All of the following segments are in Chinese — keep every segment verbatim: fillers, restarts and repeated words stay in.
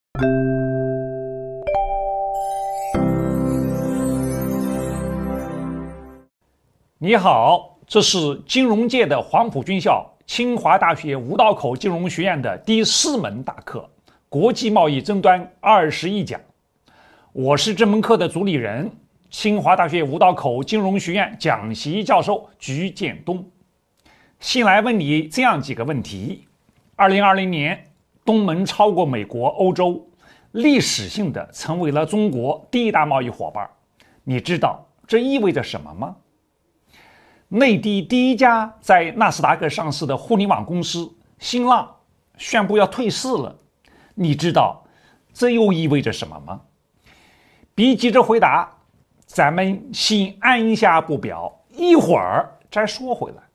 你好，这是金融界的黄埔军校清华大学五道口金融学院的第四门大课《国际贸易争端二十一讲》。我是这门课的主理人，清华大学五道口金融学院讲席教授鞠建东。先来问你这样几个问题：二零二零年，东盟超过美国、欧洲，历史性的成为了中国第一大贸易伙伴。你知道这意味着什么吗？内地第一家在纳斯达克上市的互联网公司新浪宣布要退市了，你知道这又意味着什么吗？别急着回答，咱们先按下不表，一会儿再说回来。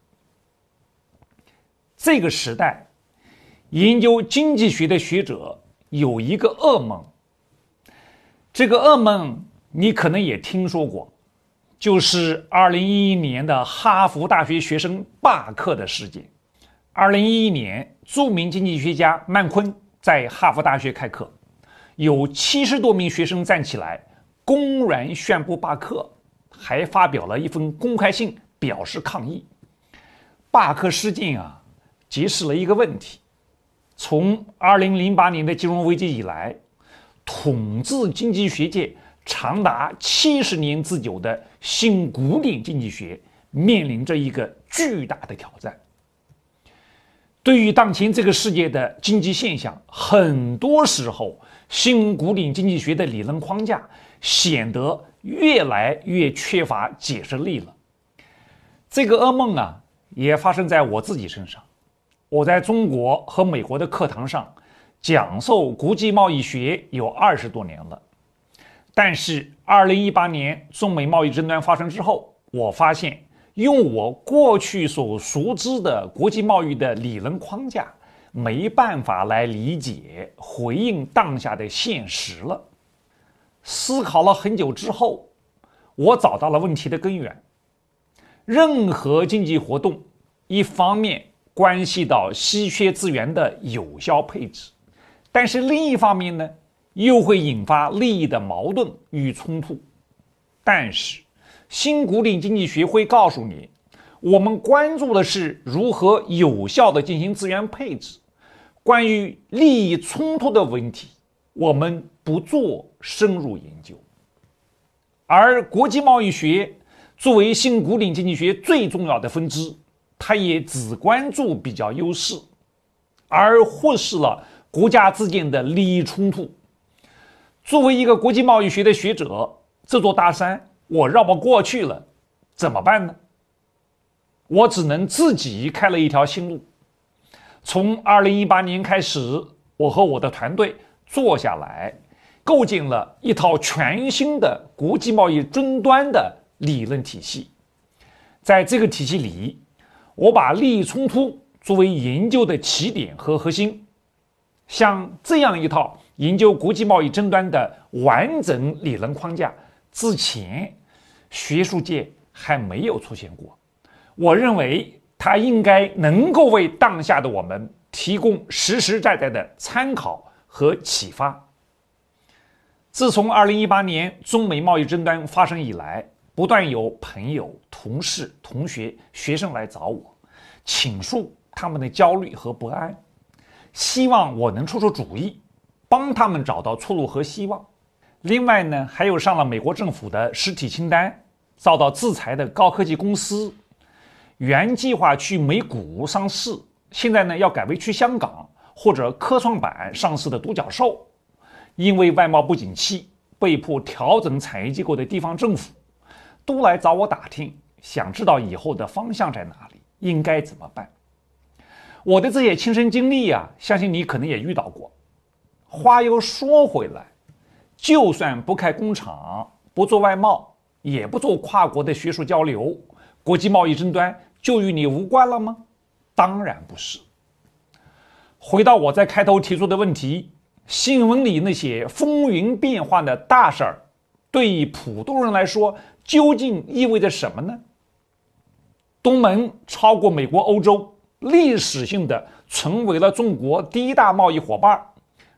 这个时代，研究经济学的学者有一个噩梦，这个噩梦你可能也听说过，就是二零一一年的哈佛大学学生罢课的事件。二零一一年，著名经济学家曼昆在哈佛大学开课，有七十多名学生站起来，公然宣布罢课，还发表了一封公开信表示抗议。罢课事件啊，揭示了一个问题：从二零零八年的金融危机以来，统治经济学界长达七十年之久的新古典经济学面临着一个巨大的挑战。对于当前这个世界的经济现象，很多时候新古典经济学的理论框架显得越来越缺乏解释力了。这个噩梦啊，也发生在我自己身上。我在中国和美国的课堂上讲授国际贸易学有二十多年了。但是二零一八年中美贸易争端发生之后，我发现用我过去所熟知的国际贸易的理论框架没办法来理解回应当下的现实了。思考了很久之后，我找到了问题的根源。任何经济活动一方面关系到稀缺资源的有效配置，但是另一方面呢，又会引发利益的矛盾与冲突。但是新古典经济学会告诉你，我们关注的是如何有效地进行资源配置，关于利益冲突的问题我们不做深入研究。而国际贸易学作为新古典经济学最重要的分支，它也只关注比较优势，而忽视了国家之间的利益冲突。作为一个国际贸易学的学者，这座大山我绕不过去了，怎么办呢？我只能自己开了一条新路。从二零一八年开始，我和我的团队坐下来，构建了一套全新的国际贸易争端的理论体系。在这个体系里，我把利益冲突作为研究的起点和核心。像这样一套研究国际贸易争端的完整理论框架，之前学术界还没有出现过。我认为它应该能够为当下的我们提供实实在在的参考和启发。自从二零一八年中美贸易争端发生以来，不断有朋友、同事、同学、学生来找我，倾诉他们的焦虑和不安，希望我能出出主意，帮他们找到出路和希望。另外呢，还有上了美国政府的实体清单，遭到制裁的高科技公司，原计划去美股上市，现在呢要改为去香港或者科创板上市的独角兽，因为外贸不景气，被迫调整产业结构的地方政府，都来找我打听，想知道以后的方向在哪里，应该怎么办。我的这些亲身经历啊，相信你可能也遇到过。话又说回来，就算不开工厂，不做外贸，也不做跨国的学术交流，国际贸易争端就与你无关了吗？当然不是。回到我在开头提出的问题，新闻里那些风云变幻的大事儿，对于普通人来说，究竟意味着什么呢？东盟超过美国、欧洲，历史性的成为了中国第一大贸易伙伴，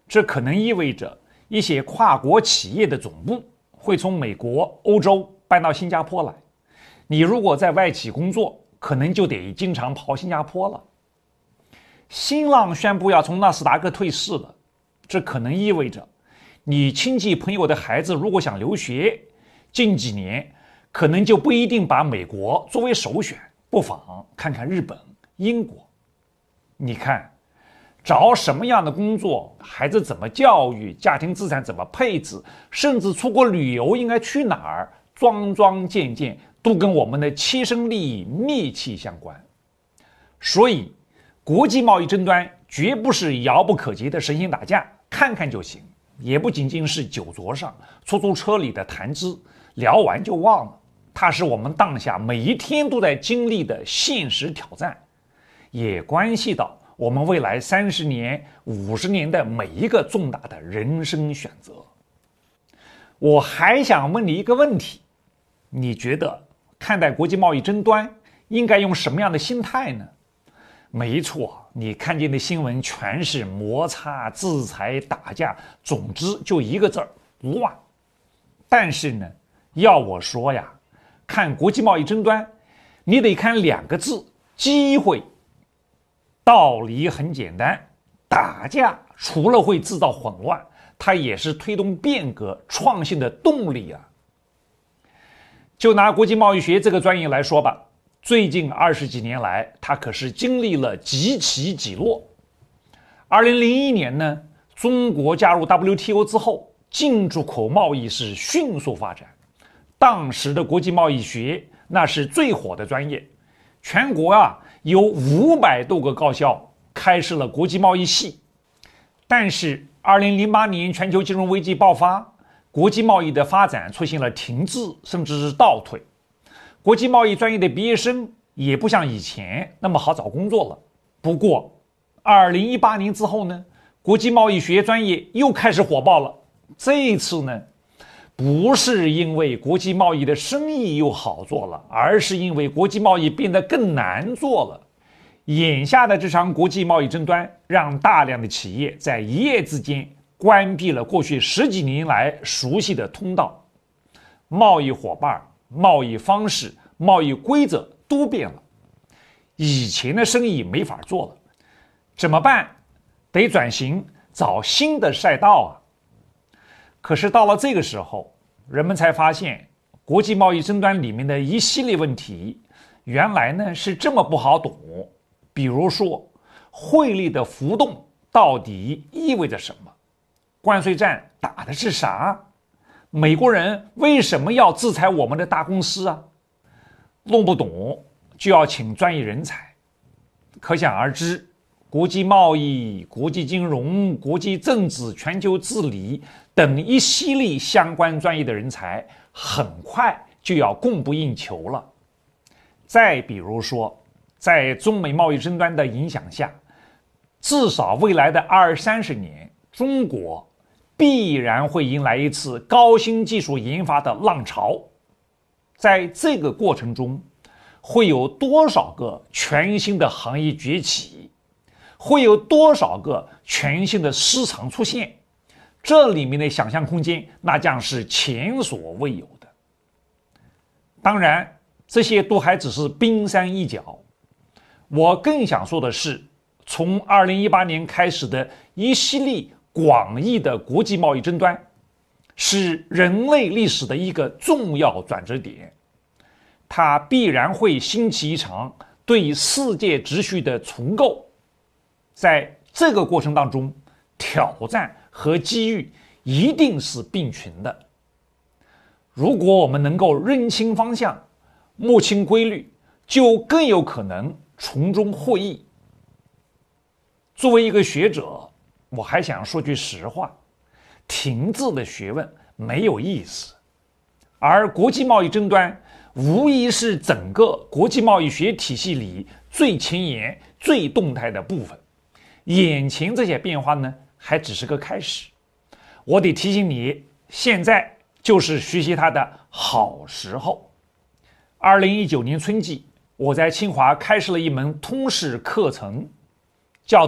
这可能意味着一些跨国企业的总部会从美国、欧洲搬到新加坡来。你如果在外企工作，可能就得经常跑新加坡了。新浪宣布要从纳斯达克退市了，这可能意味着你亲戚朋友的孩子如果想留学，近几年可能就不一定把美国作为首选，不妨看看日本、英国。你看，找什么样的工作，孩子怎么教育，家庭资产怎么配置，甚至出国旅游应该去哪儿，桩桩件件都跟我们的切身利益密切相关。所以国际贸易争端绝不是遥不可及的神仙打架，看看就行，也不仅仅是酒桌上、出租车里的谈资，聊完就忘了。它是我们当下每一天都在经历的现实挑战，也关系到我们未来三十年、五十年的每一个重大的人生选择。我还想问你一个问题，你觉得看待国际贸易争端应该用什么样的心态呢？没错，你看见的新闻全是摩擦、制裁、打架，总之就一个字儿：乱。但是呢，要我说呀，看国际贸易争端，你得看两个字：机会。道理很简单，打架除了会制造混乱，它也是推动变革、创新的动力啊。就拿国际贸易学这个专业来说吧，最近二十几年来，它可是经历了几起几落。二零零一年呢，中国加入 W T O 之后，进出口贸易是迅速发展。当时的国际贸易学那是最火的专业，全国啊有五百多个高校开设了国际贸易系。但是二零零八年全球金融危机爆发，国际贸易的发展出现了停滞甚至是倒退。国际贸易专业的毕业生也不像以前那么好找工作了。不过二零一八年之后呢，国际贸易学专业又开始火爆了。这一次呢，不是因为国际贸易的生意又好做了，而是因为国际贸易变得更难做了。眼下的这场国际贸易争端，让大量的企业在一夜之间关闭了过去十几年来熟悉的通道，贸易伙伴、贸易方式、贸易规则都变了，以前的生意没法做了，怎么办？得转型，找新的赛道啊！可是到了这个时候，人们才发现，国际贸易争端里面的一系列问题，原来呢是这么不好懂。比如说，汇率的浮动到底意味着什么？关税战打的是啥？美国人为什么要制裁我们的大公司啊？弄不懂就要请专业人才。可想而知，国际贸易、国际金融、国际政治、全球治理等一系列相关专业的人才，很快就要供不应求了。再比如说，在中美贸易争端的影响下，至少未来的二三十年，中国必然会迎来一次高新技术研发的浪潮。在这个过程中，会有多少个全新的行业崛起？会有多少个全新的市场出现？这里面的想象空间，那将是前所未有的。当然，这些都还只是冰山一角。我更想说的是，从二零一八年开始的一系列广义的国际贸易争端，是人类历史的一个重要转折点，它必然会兴起一场对世界秩序的重构。在这个过程当中，挑战和机遇一定是并存的。如果我们能够认清方向，摸清规律，就更有可能从中获益。作为一个学者，我还想说句实话，停滞的学问没有意思，而国际贸易争端无疑是整个国际贸易学体系里最前沿、最动态的部分。眼前这些变化呢，还只是个开始。我得提醒你，现在就是学习它的好时候。二零一九年春季，我在清华开设了一门通识课程，叫做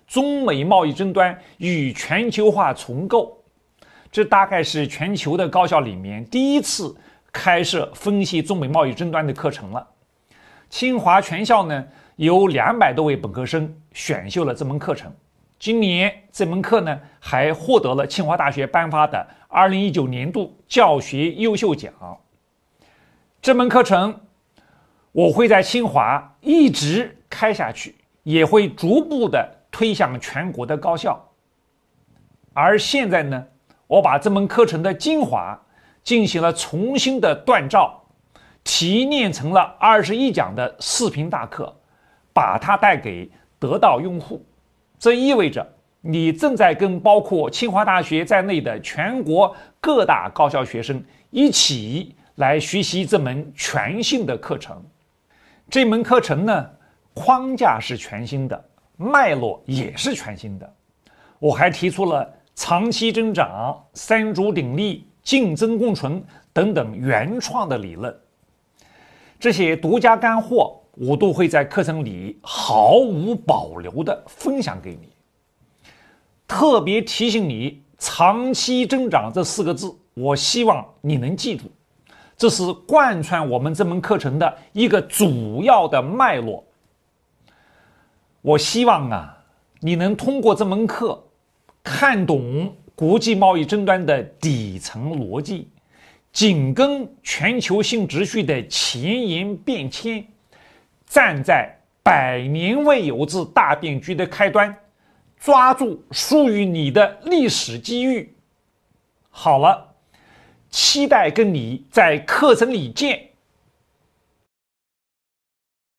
中美贸易争端与全球化重构。这大概是全球的高校里面第一次开设分析中美贸易争端的课程了。清华全校呢有两百多位本科生选修了这门课程。今年这门课呢还获得了清华大学颁发的二零一九年度教学优秀奖。这门课程我会在清华一直开下去，也会逐步的推向全国的高校。而现在呢，我把这门课程的精华进行了重新的锻造，提炼成了二十一讲的视频大课，把它带给得到用户。这意味着你正在跟包括清华大学在内的全国各大高校学生一起来学习这门全新的课程。这门课程呢，框架是全新的，脉络也是全新的。我还提出了长期增长、三足鼎立、竞争共存等等原创的理论。这些独家干货我都会在课程里毫无保留地分享给你。特别提醒你，长期增长这四个字，我希望你能记住，这是贯穿我们这门课程的一个主要的脉络。我希望啊，你能通过这门课看懂国际贸易争端的底层逻辑，紧跟全球性秩序的前沿变迁，站在百年未有之大变局的开端，抓住属于你的历史机遇。好了，期待跟你在课程里见。